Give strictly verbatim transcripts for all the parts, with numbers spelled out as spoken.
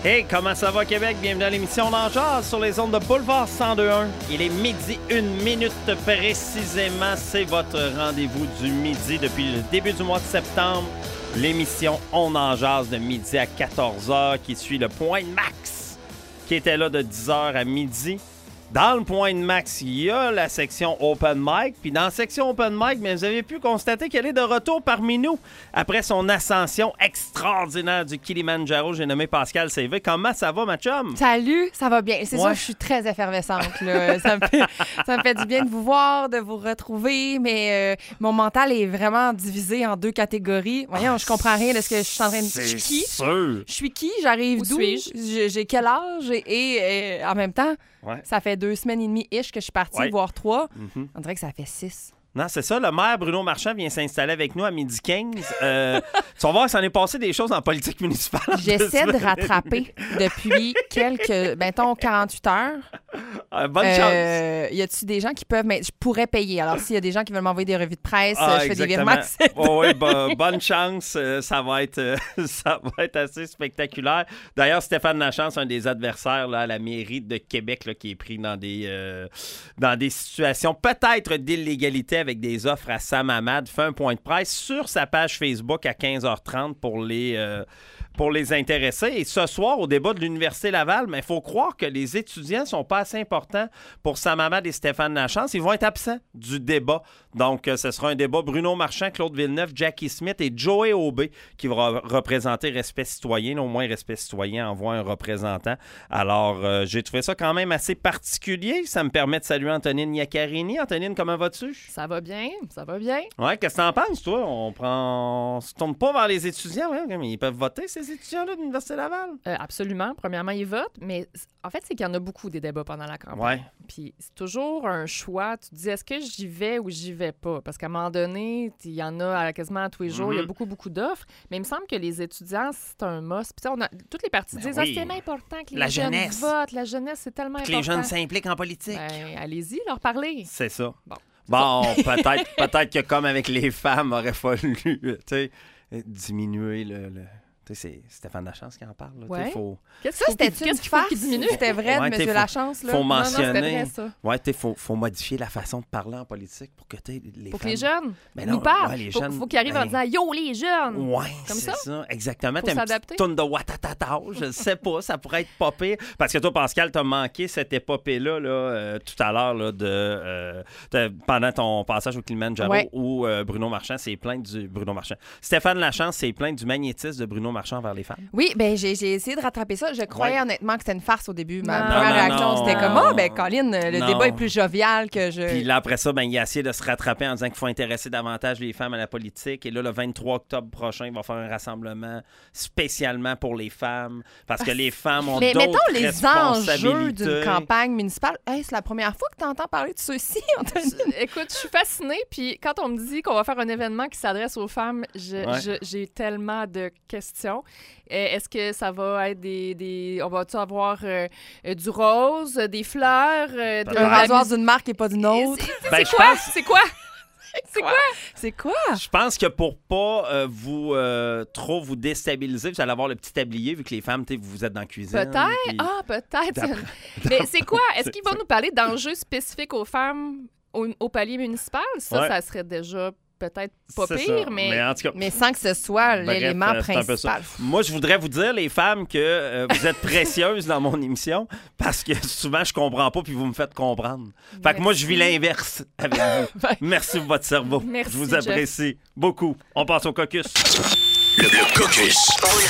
Hey, comment ça va Québec? Bienvenue à l'émission d'En Jazz sur les ondes de Boulevard cent deux point un. Il est midi, une minute précisément. C'est votre rendez-vous du midi depuis le début du mois de septembre. L'émission On en Jazz de midi à quatorze heures qui suit le Point de Max qui était là de dix heures à midi. Dans le Point de Max, il y a la section Open Mic. Puis dans la section Open Mic, mais vous avez pu constater qu'elle est de retour parmi nous après son ascension extraordinaire du Kilimandjaro. J'ai nommé Pascal C V. Comment ça va, ma chum? Salut, ça va bien. C'est Ouais. sûr que je suis très effervescente. Là. ça, me fait, ça me fait du bien de vous voir, de vous retrouver, mais euh, mon mental est vraiment divisé en deux catégories. Voyons, je comprends rien de ce que je suis en train de... Je suis qui? sûr. Je suis qui? J'arrive Où d'où? suis-je? J'ai j'ai quel âge? Et, et, euh, en même temps, Ouais. ça fait deux semaines et demie-ish que je suis partie, Ouais. voire trois. Mm-hmm. On dirait que ça fait six. Non, c'est ça. Le maire Bruno Marchand vient s'installer avec nous à midi quinze. Euh, tu vas voir, s'en est passé des choses en politique municipale. J'essaie de rattraper depuis quelques, mettons, quarante-huit heures. Euh, bonne chance. Euh, y a-tu des gens qui peuvent... Mais je pourrais payer. Alors, s'il y a des gens qui veulent m'envoyer des revues de presse, Ah, je fais des exactement. virements. c'est- Oh, oui, bo- bonne chance. Euh, ça, va être, euh, ça va être assez spectaculaire. D'ailleurs, Stéphane Lachance, un des adversaires là, à la mairie de Québec, là, qui est pris dans des, euh, dans des situations peut-être d'illégalité avec des offres à Sam Hamad, fait un point de presse sur sa page Facebook à quinze heures trente pour les... euh, pour les intéresser. Et ce soir, au débat de l'Université Laval, il faut croire que les étudiants ne sont pas assez importants pour Sam Hamad et Stéphane Lachance. Ils vont être absents du débat. Donc, euh, ce sera un débat Bruno Marchand, Claude Villeneuve, Jackie Smith et Joey Aubé qui va représenter Respect citoyen. Au moins, Respect citoyen envoie un représentant. Alors, euh, j'ai trouvé ça quand même assez particulier. Ça me permet de saluer Antonine Iaccarini. Antonine, comment vas-tu? Ça va bien, ça va bien. Ouais, qu'est-ce que t'en penses, toi? On prend... On se tourne pas vers les étudiants, ouais, mais ils peuvent voter, ces étudiants-là de l'Université Laval? Euh, absolument. Premièrement, ils votent, mais c- en fait, c'est qu'il y en a beaucoup des débats pendant la campagne. Ouais. Puis c'est toujours un choix. Tu te dis, est-ce que j'y vais ou j'y vais pas? Parce qu'à un moment donné, il y en a à- quasiment à tous les jours. Il y a Mhm. beaucoup, beaucoup d'offres. Mais il me semble que les étudiants, c'est un must. Puis tu sais, on a... toutes les parties Ben disent, oui. ah, c'est tellement important que les La jeunes jeunesse. votent. La jeunesse, c'est tellement Que important. les jeunes s'impliquent en politique. Ben, allez-y, leur parler. C'est ça. Bon. Bon, peut-être peut-être que comme avec les femmes, aurait fallu tu sais, diminuer le... le... Tu sais, c'est Stéphane Lachance qui en parle. Là. Tu sais, Ouais. Faut, Qu'est-ce Ça, qu'il faut c'était qu'il- une qu'est-ce qu'il faut farce. qu'il diminue? C'était vrai Ouais, de t'es M. faut- Lachance. Là. faut Non, non, mentionner... c'était vrai, ça. Ouais, tu faut, faut modifier la façon de parler en politique pour que tu les Faut que femmes... les jeunes Ben nous non, parlent. ouais, les faut, jeunes, faut qu'ils arrivent en ben- disant, yo, les jeunes! Ouais, Comme c'est ça? ça. Exactement. Faut T'as une s'adapter. petite toune de Watatata, je sais pas, ça pourrait être popé. Parce que toi, Pascal, t'as manqué cette épopée-là là, euh, tout à l'heure là, de, euh, de- pendant ton passage au Kilimanjaro Ouais. où euh, Bruno Marchand s'est plaint du... Bruno Marchand. Stéphane Lachance s'est plaint du magnétisme de Bruno Marchand vers les femmes. Oui, ben j'ai j'ai essayé de rattraper ça. Je croyais Ouais. honnêtement que c'était une farce au début. Ma Non, première non, réaction, non. c'était comme, ah, ben Colin, le Non. débat est plus jovial que je... Puis là, après ça, ben, il a essayé de se rattraper en disant qu'il faut intéresser davantage les femmes à la politique. Et là, le vingt-trois octobre prochain, il va faire un rassemblement spécialement pour les femmes. Parce que les femmes ont Mais d'autres mettons les enjeux responsabilités. d'une campagne municipale. Hey, c'est la première fois que tu entends parler de ceci, Anthony. Écoute, je suis fascinée. Puis quand on me dit qu'on va faire un événement qui s'adresse aux femmes, je- Ouais. je- j'ai tellement de questions. Euh, Est-ce que ça va être des... des on va-tu avoir euh, euh, du rose, des fleurs? euh, de Peut-être. Un la rasoir musique? d'une marque et pas d'une autre. C'est Ben, c'est je quoi? pense- C'est quoi? C'est quoi? C'est quoi? Je pense que pour pas euh, vous euh, trop vous déstabiliser, vous allez avoir le petit tablier vu que les femmes, tu sais, vous êtes dans la cuisine. Peut-être. puis- Ah, peut-être. D'après- Mais c'est quoi? Est-ce C'est qu'il va ça. nous parler d'enjeux spécifiques aux femmes au, au palier municipal? Ça, Ouais. ça serait déjà peut-être pas C'est pire, ça. mais... en tout cas, Mais sans que ce soit bref, l'élément euh, c'est un peu ça. principal. Moi, je voudrais vous dire, les femmes, que euh, vous êtes précieuses dans mon émission parce que souvent, je comprends pas puis vous me faites comprendre. Fait que moi, je vis l'inverse avec vous. Ben. Merci pour votre cerveau. Merci, je vous Jeff. apprécie beaucoup. On passe au caucus. Le, le caucus.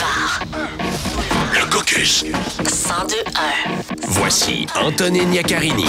Le caucus. cent deux un. Voici Antonine Iaccarini.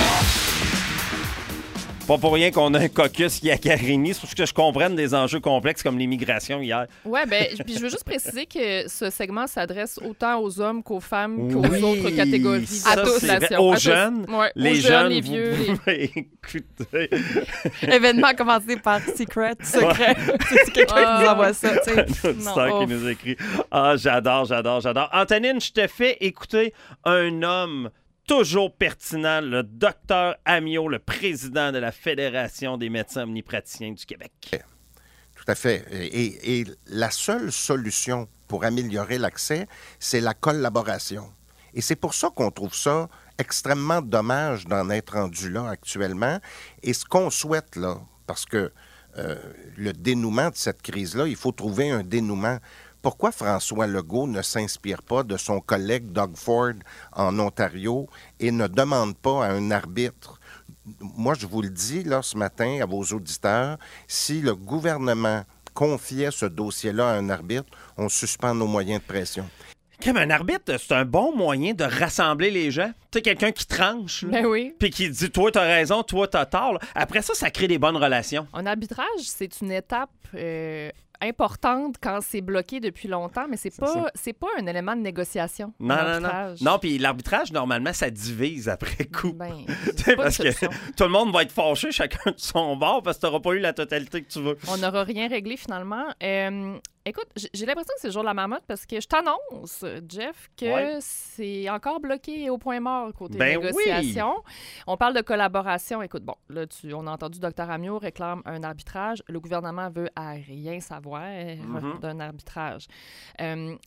Pas pour rien qu'on a un caucus qui a Carini. C'est pour que je comprenne des enjeux complexes comme l'immigration hier. Ouais, ben, puis je veux juste préciser que ce segment s'adresse autant aux hommes qu'aux femmes qu'aux Oui, autres catégories de ça, la c'est population. vrai. Aux À tous. jeunes, Ouais, les aux jeunes, jeunes, les vous vieux, les... pouvez écouter. Événement commencé par Secret, secret. C'est quelqu'un qui nous Ah. envoie ça, tu sais. Un auditeur Non. qui nous écrit. Ah, j'adore, j'adore, j'adore. Antonine, je te fais écouter un homme toujours pertinent, le docteur Amiot, le président de la Fédération des médecins omnipraticiens du Québec. Tout à fait. Et, et la seule solution pour améliorer l'accès, c'est la collaboration. Et c'est pour ça qu'on trouve ça extrêmement dommage d'en être rendu là actuellement. Et ce qu'on souhaite là, parce que euh, le dénouement de cette crise-là, il faut trouver un dénouement. Pourquoi François Legault ne s'inspire pas de son collègue Doug Ford en Ontario et ne demande pas à un arbitre? Moi, je vous le dis là ce matin à vos auditeurs, si le gouvernement confiait ce dossier-là à un arbitre, on suspend nos moyens de pression. Comme un arbitre, c'est un bon moyen de rassembler les gens. Tu sais, quelqu'un qui tranche, là, Ben oui. puis qui dit « toi, t'as raison, toi, t'as tort ». là. Après ça, ça crée des bonnes relations. En arbitrage, c'est une étape euh, importante quand c'est bloqué depuis longtemps, mais c'est C'est pas ça. c'est pas un élément de négociation. Non, non, non. l'arbitrage. Non, puis l'arbitrage, normalement, ça divise après coup. Ben, Tu sais, c'est pas parce une que solution. tout le monde va être fâché, chacun de son bord, parce que t'auras pas eu la totalité que tu veux. On n'aura rien réglé finalement. Euh, écoute, j- j'ai l'impression que c'est le jour de la marmotte parce que je t'annonce, Jeff, que Ouais. c'est encore bloqué au point mort côté Ben négociation. On parle de collaboration. Écoute, bon, là, tu, on a entendu Dr Amio réclame un arbitrage. Le gouvernement veut à rien savoir Mhm. d'un arbitrage. Euh,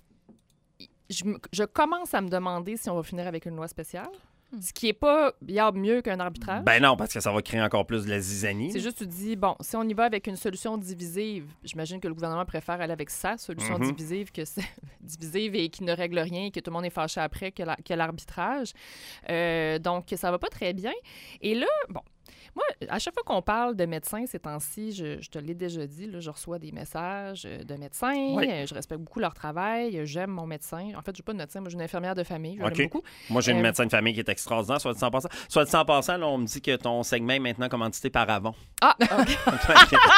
je, me- je commence à me demander si on va finir avec une loi spéciale, ce qui n'est pas bien mieux qu'un arbitrage. Ben non, parce que ça va créer encore plus de la zizanie. C'est juste, tu dis, bon, si on y va avec une solution divisive, j'imagine que le gouvernement préfère aller avec sa solution Mhm. divisive, que c'est divisive et qui ne règle rien et que tout le monde est fâché après que, la- que l'arbitrage. Euh, donc, ça va pas très bien. Et là, bon, moi, à chaque fois qu'on parle de médecins ces temps-ci, je, je te l'ai déjà dit, là, je reçois des messages euh, de médecins. Oui. Euh, Je respecte beaucoup leur travail. euh, J'aime mon médecin. En fait, je n'ai pas de médecin, moi, j'ai une infirmière de famille. Je OK. l'aime beaucoup. Moi, j'ai une Euh, médecin de famille qui est extraordinaire, soit dit en passant. Soit dit en passant, là, on me dit que ton segment est maintenant commandité par Avon. Ah, OK.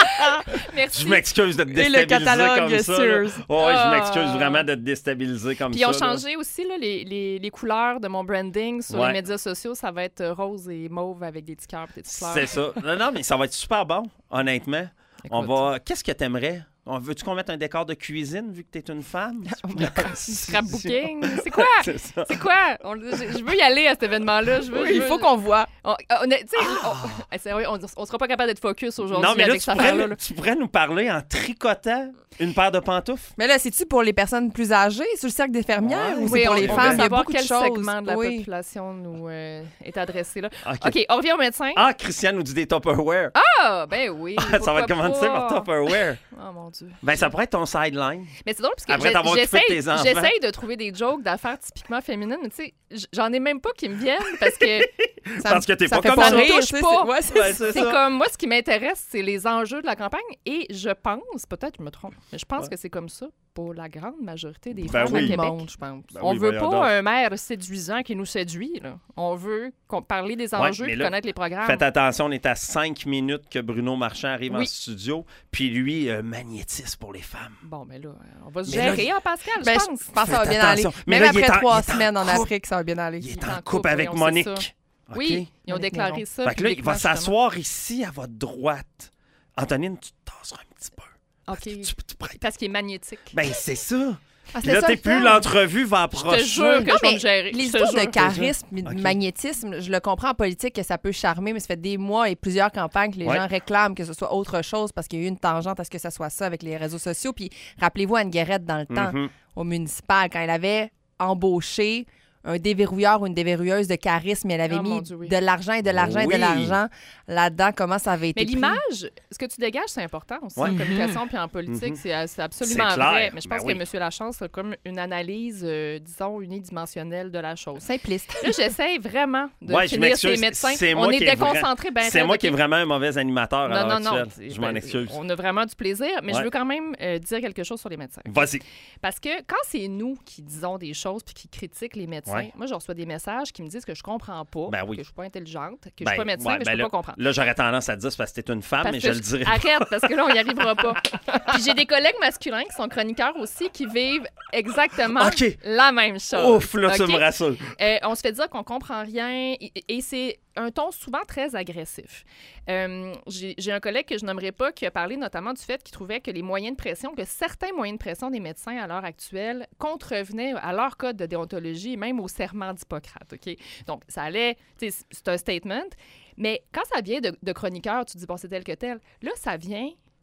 Merci. Je m'excuse de te Et le déstabiliser catalogue comme ça. là. Sears. Ouais, je Ah. m'excuse vraiment de te déstabiliser comme Puis ça. ils ont là. changé aussi là, les, les, les couleurs de mon branding sur Ouais. les médias sociaux. Ça va être rose et mauve avec des petits cœurs et des petites fleurs. C'est ça. Non, non, mais ça va être super bon, honnêtement. On Écoute. va. Qu'est-ce que t'aimerais? On- Veux-tu qu'on mette un décor de cuisine vu que t'es une femme? Scrapbooking. C'est quoi? C'est ça. C'est quoi? On- je, je veux y aller à cet événement-là. Je veux, je Il veux- faut qu'on voit. On, on, est- tu sais, on, eh, sérieux, on, on sera pas capable d'être focus aujourd'hui Non, mais là, avec tu cette pourrais, affaire-là. là. tu pourrais nous parler en tricotant une paire de pantoufles? Mais là, c'est-tu pour les personnes plus âgées, sur le cercle d'infirmières, Ouais. ou c'est Oui, pour on, les on femmes? veut Il y a savoir beaucoup de quel choses. segment de la Oui. population nous euh, est adressé là. OK. OK, on revient au médecin. Ah, Christiane nous dit des Tupperware. Ah, ben oui. ça va pourquoi être commandité pas? par Tupperware. Oh mon Dieu. Ben, ça pourrait être ton sideline. Mais c'est drôle parce que Après j'ai- t'avoir occupé de j'essaye tes enfants. j'essaye de trouver des jokes d'affaires typiquement féminines, mais tu sais, j- j'en ai même pas qui me viennent parce que Ça Parce me- que t'es ça pas fait comme pas ça. rire, touche tu sais, pas. c'est- ouais, c'est Ouais, ça. c'est c'est ça. comme moi, ce qui m'intéresse, c'est les enjeux de la campagne et je pense, peut-être je me trompe, mais je pense Ouais. que c'est comme ça pour la grande majorité des Ben femmes oui. à Tout le Québec. monde, je pense. Ben On oui, veut voyons pas donc. un maire séduisant qui nous séduit. Là. On veut qu'on parler des enjeux mais et là, connaître les programmes. Faites attention, on est à cinq minutes que Bruno Marchand arrive en Oui. studio, puis lui, euh, magnétisme pour les femmes. Bon, mais là, on va se Mais là, gérer, il- hein, Pascal, Ben, je je pense. pense que ça va Faites bien aller. attention. Mais Même là, il est après en- trois il est en semaines en couple. Afrique, ça va bien aller. Il est Il est en en couple couple, avec oui, on sait Monique. ça. OK? Oui, ils ont Monique déclaré Néron. ça. Fait que là, il publiquement, va s'asseoir ici à votre droite. Antonine, tu te tasseras un petit peu. justement. Tu, OK. tu pourrais- Parce qu'il est magnétique. Ben, c'est ça. Ah, Puis c'était là, ça, t'es le plus thème. l'entrevue va Je te approcher. jure que Non, je vais mais me gérer. Les Je te histoires jure. de charisme, et de Ok. magnétisme, je le comprends en politique que ça peut charmer, mais ça fait des mois et plusieurs campagnes que les Ouais. gens réclament que ce soit autre chose parce qu'il y a eu une tangente à ce que ça soit ça avec les réseaux sociaux. Puis rappelez-vous Anne Guérette dans le temps, Mhm. au municipal, quand elle avait embauché un déverrouilleur ou une déverrouilleuse de charisme, et elle avait Oh, mon mis Dieu, oui. de l'argent et de l'argent et Oui. de l'argent là-dedans, comment ça avait été Mais pris. l'image, ce que tu dégages, c'est important aussi Ouais. en communication puis en politique. Mhm. c'est, c'est absolument C'est clair. vrai. Mais je pense Ben oui. que M. Lachance a comme une analyse, euh, disons, unidimensionnelle de la chose. Simpliste. Là, j'essaie vraiment de Ouais, je finir ces m'excuse. médecins. C'est On moi est qui est vrai- déconcentrés. Ben, C'est raide, moi OK. qui est vraiment un mauvais animateur à Non, l'heure non, non. actuelle. c'est- Je m'en ben, excuse. On a vraiment du plaisir, mais Ouais. je veux quand même euh, dire quelque chose sur les médecins. Vas-y. Parce que quand c'est nous qui disons des choses puis qui critiquent les médecins, Ouais. moi, je reçois des messages qui me disent que je comprends pas, Ben oui. que je suis pas intelligente, que je Ben, suis pas médecin, ouais, mais ben je peux là, pas comprendre. Là, j'aurais tendance à dire c'est parce que t'es une femme, Parce mais que je le dirais. Arrête, parce que là, on n'y arrivera pas. Puis j'ai des collègues masculins qui sont chroniqueurs aussi, qui vivent exactement OK. la même chose. Ouf, là, tu OK? me rassures. Euh, on se fait dire qu'on comprend rien et, et c'est un ton souvent très agressif. Euh, j'ai j'ai un collègue que je nommerai pas qui a parlé notamment du fait qu'il trouvait que les moyens de pression, que certains moyens de pression des médecins à l'heure actuelle contrevenaient à leur code de déontologie, même au serment d'Hippocrate. OK? Donc, ça allait, tu sais, c'est un statement, mais quand ça vient de, de chroniqueurs, tu dis, bon, c'est tel que tel. Là, ça vient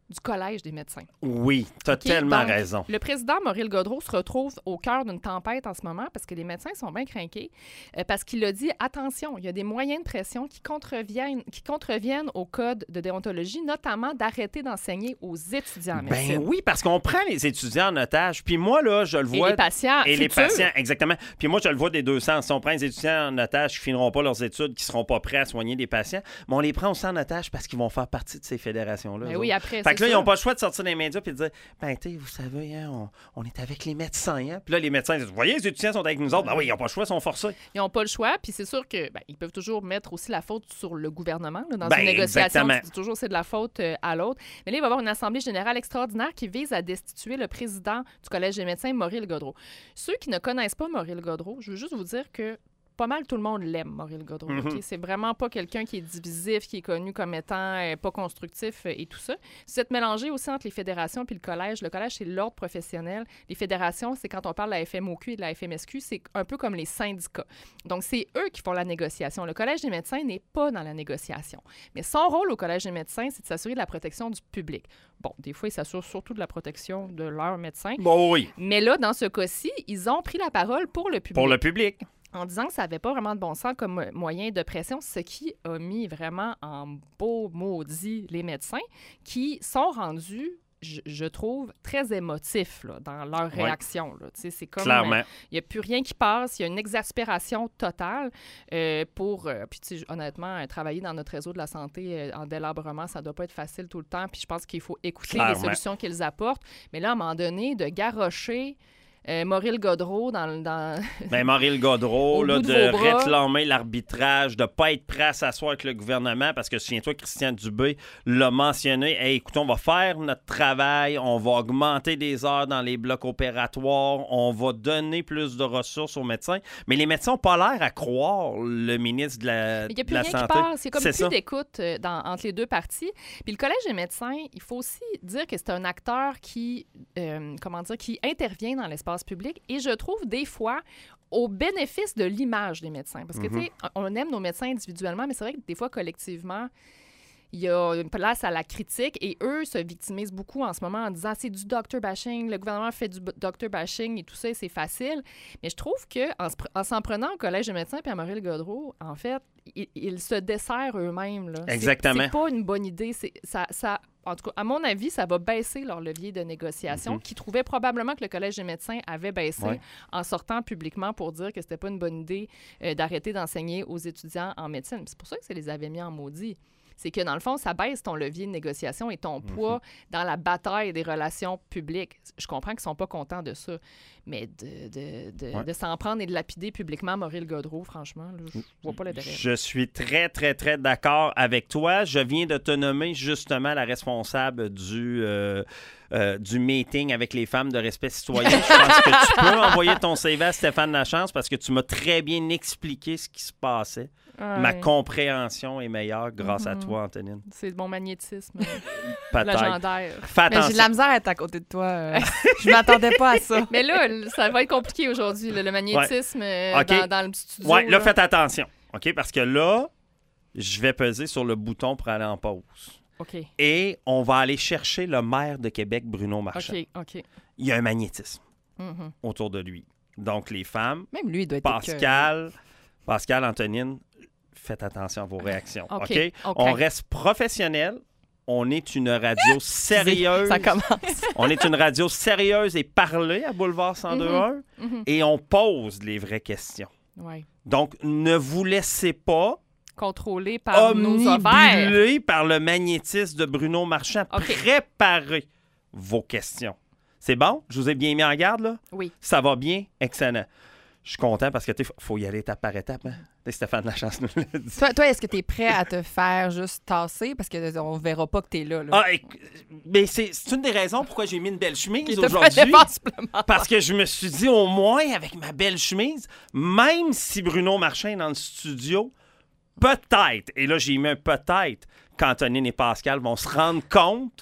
du Collège des médecins. Oui, tu as OK, tellement donc, raison. Le président Maurice Gaudreault se retrouve au cœur d'une tempête en ce moment parce que les médecins sont bien crinqués, euh, parce qu'il a dit, attention, il y a des moyens de pression qui contreviennent, qui contreviennent au code de déontologie, notamment d'arrêter d'enseigner aux étudiants en médecine. Ben oui, parce qu'on prend les étudiants en otage. Puis moi, là, je le vois... Et les patients Et les futurs. patients, exactement. Puis moi, je le vois des deux sens. Si on prend les étudiants en otage qui finiront pas leurs études, qui seront pas prêts à soigner des patients, mais on les prend aussi en otage parce qu'ils vont faire partie de ces fédérations-là. Ben eux oui, autres. après, Fait c'est que là, ils sûr. n'ont pas le choix de sortir des médias puis de dire, ben, tu sais, vous savez, hein, on, on est avec les médecins. Hein? Puis là, les médecins disent, vous voyez, les étudiants sont avec nous autres. Ben oui, ils n'ont pas le choix, ils sont forcés. Ils n'ont pas le choix, puis c'est sûr que ben, ils peuvent toujours mettre aussi la faute sur le gouvernement. Là, dans Ben, une négociation, exactement. tu dis toujours c'est de la faute euh, à l'autre. Mais là, il va y avoir une assemblée générale extraordinaire qui vise à destituer le président du Collège des médecins, Maurice Gaudreault. Ceux qui ne connaissent pas Maurice Gaudreault, je veux juste vous dire que pas mal tout le monde l'aime, Maurice Gaudreault. Mm-hmm. OK? C'est vraiment pas quelqu'un qui est divisif, qui est connu comme étant euh, pas constructif euh, et tout ça. Si vous êtes mélangé aussi entre les fédérations puis le collège, le collège, c'est l'ordre professionnel. Les fédérations, c'est quand on parle de la F M O Q et de la F M S Q, c'est un peu comme les syndicats. Donc, c'est eux qui font la négociation. Le Collège des médecins n'est pas dans la négociation. Mais son rôle au Collège des médecins, c'est de s'assurer de la protection du public. Bon, des fois, ils s'assurent surtout de la protection de leurs médecins. Bon, oui. Mais là, dans ce cas-ci, ils ont pris la parole pour le public. Pour le public. En disant que ça n'avait pas vraiment de bon sens comme moyen de pression, ce qui a mis vraiment en beau maudit les médecins qui sont rendus, je, je trouve, très émotifs là, dans leur Ouais. réaction. Là. Tu sais, c'est comme, Clairement. euh, il n'y a plus rien qui passe, il y a une exaspération totale euh, pour, euh, puis tu sais, honnêtement, euh, travailler dans notre réseau de la santé euh, en délabrement, ça ne doit pas être facile tout le temps, puis je pense qu'il faut écouter Clairement. les solutions qu'ils apportent. Mais là, à un moment donné, de garrocher Euh, Maurice Gaudreault dans... dans... Ben, Maurice Gaudreault, Au là, bout de de vos bras. réclamer l'arbitrage, de ne pas être prêt à s'asseoir avec le gouvernement, parce que souviens-toi, Christian Dubé l'a mentionné. Hey, écoutez, on va faire notre travail, on va augmenter des heures dans les blocs opératoires, on va donner plus de ressources aux médecins. Mais les médecins n'ont pas l'air à croire le ministre de la, Il n'y a de plus la rien Santé. qui passe. Il y a comme C'est plus ça. d'écoute euh, dans- entre les deux parties. Puis le Collège des médecins, il faut aussi dire que c'est un acteur qui, euh, comment dire, qui intervient dans l'espace public et je trouve des fois au bénéfice de l'image des médecins. Parce que, Mm-hmm. tu sais, on aime nos médecins individuellement, mais c'est vrai que des fois, collectivement, il y a une place à la critique et eux se victimisent beaucoup en ce moment en disant c'est du doctor bashing, le gouvernement fait du b- doctor bashing et tout ça, et c'est facile. Mais je trouve qu'en en s'en prenant au Collège des médecins et à Maurice Gaudreault, en fait, ils, ils se desserrent eux-mêmes. Là. C'est- Exactement. C'est pas une bonne idée. C'est, ça, ça, en tout cas, à mon avis, ça va baisser leur levier de négociation, Mm-hmm. qui trouvait probablement que le Collège des médecins avait baissé Ouais. en sortant publiquement pour dire que c'était pas une bonne idée euh, d'arrêter d'enseigner aux étudiants en médecine. Puis c'est pour ça que ça les avait mis en maudit. C'est que, dans le fond, ça baisse ton levier de négociation et ton poids dans la bataille des relations publiques. Je comprends qu'ils ne sont pas contents de ça, mais de, de, de, Ouais. de s'en prendre et de lapider publiquement Maurice Gaudreault, franchement, là, je vois pas l'intérêt. Je suis très, très, très d'accord avec toi. Je viens de te nommer justement la responsable du, euh, euh, du meeting avec les femmes de respect citoyen. Je pense que tu peux envoyer ton C V à Stéphane Lachance parce que tu m'as très bien expliqué ce qui se passait. Ma Ouais. compréhension est meilleure grâce à Mhm. toi, Antonine. C'est mon magnétisme Peut-être. légendaire. Fais Mais j'ai de attention. la misère à être à côté de toi. euh. Je m'attendais pas à ça. Mais là, ça va être compliqué aujourd'hui, là, le magnétisme euh, OK. dans, dans le studio. Ouais, là, là. faites attention. OK? Parce que là, je vais peser sur le bouton pour aller en pause. OK, Et on va aller chercher le maire de Québec, Bruno Marchand. OK, OK. Il y a un magnétisme Mhm. autour de lui. Donc, les femmes, Même lui, il doit être Pascal, Pascal, Antonine, faites attention à vos réactions. OK? OK, OK. On reste professionnel. On est une radio sérieuse. Ça commence. On est une radio sérieuse et parlée à Boulevard cent deux un. Mhm. Et on pose les vraies questions. Ouais. Donc, ne vous laissez pas Contrôlé par nos ovaires. omnibulé par le magnétisme de Bruno Marchand. OK. Préparez vos questions. C'est bon? Je vous ai bien mis en garde, là? Oui. Ça va bien? Excellent. Je suis content parce que il faut y aller étape par étape. Hein? T'sais, Stéphane Lachance nous l'a dit. Toi, toi est-ce que tu es prêt à te faire juste tasser? Parce qu'on verra pas que tu es là. là. Ah, éc- mais c'est c'est une des raisons pourquoi j'ai mis une belle chemise Qui te fait aujourd'hui. défense supplémentaire. Parce que je me suis dit, au moins, avec ma belle chemise, même si Bruno Marchand est dans le studio, peut-être, et là, j'ai mis un peut-être, qu'Antonine et Pascal vont se rendre compte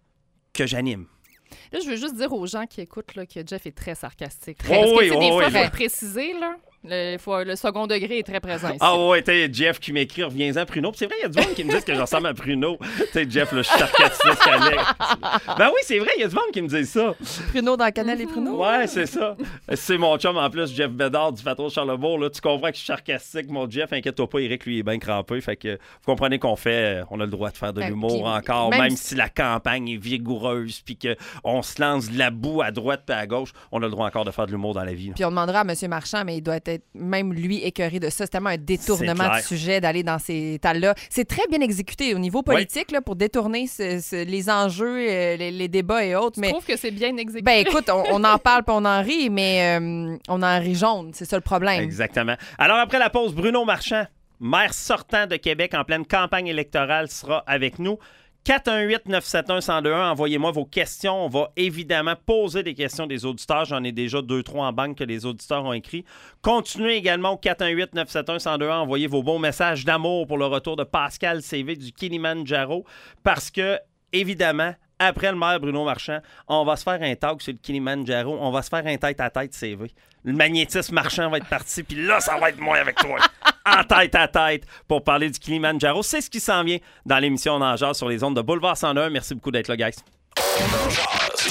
que j'anime. Là, je veux juste dire aux gens qui écoutent là, que Jeff est très sarcastique. Oh Parce que, oui, tu sais, oh des oui, fois, il faut oui. le préciser, là. Le, faut- le second degré est très présent ici. Ah ouais, t'sais, Jeff qui m'écrit, reviens-en Pruneau. Puis c'est vrai, il y a du monde qui me dit que je ressemble à Pruneau. Tu sais, Jeff, le sarcastique Alex. Ben oui, c'est vrai, il y a du monde qui me dit ça. Pruneau dans Canal et Pruneau. Ouais, c'est ça. C'est mon chum en plus, Jeff Bédard du Fatro Charlebourg. Là, tu comprends que je suis sarcastique, mon Jeff. Inquiète-toi pas, Eric, lui, il est bien crampé. Fait que vous comprenez qu'on fait, on a le droit de faire de Ben, l'humour puis encore, même même si- si la campagne est vigoureuse, puis qu'on se lance de la boue à droite puis à gauche, on a le droit encore de faire de l'humour dans la vie. là. Puis on demandera à M. Marchand, mais il doit être même lui écœuré de ça. C'est tellement un détournement clair. de sujet d'aller dans ces états-là. C'est très bien exécuté au niveau politique là, pour détourner ce- ce- les enjeux, euh, les, les débats et autres. Je Mais trouve que c'est bien exécuté. ben écoute, on, on en parle puis on en rit, mais euh, on en rit jaune. C'est ça le problème. Exactement. Alors, après la pause, Bruno Marchand, maire sortant de Québec en pleine campagne électorale, sera avec nous. quatre un huit neuf sept un un zéro deux un, envoyez-moi vos questions. On va évidemment poser des questions des auditeurs. J'en ai déjà deux, trois en banque que les auditeurs ont écrits. Continuez également au quatre un huit neuf sept un un zéro deux un. Envoyez vos bons messages d'amour pour le retour de Pascal C V du Kilimanjaro. Parce que, évidemment, après le maire Bruno Marchand, on va se faire un talk sur le Kilimanjaro. On va se faire un tête-à-tête C V. Le magnétisme Marchand va être parti, puis là, ça va être moi avec toi. En tête à tête pour parler du Kilimanjaro. C'est ce qui s'en vient dans l'émission Nageur sur les ondes de Boulevard cent un. Merci beaucoup d'être là, guys.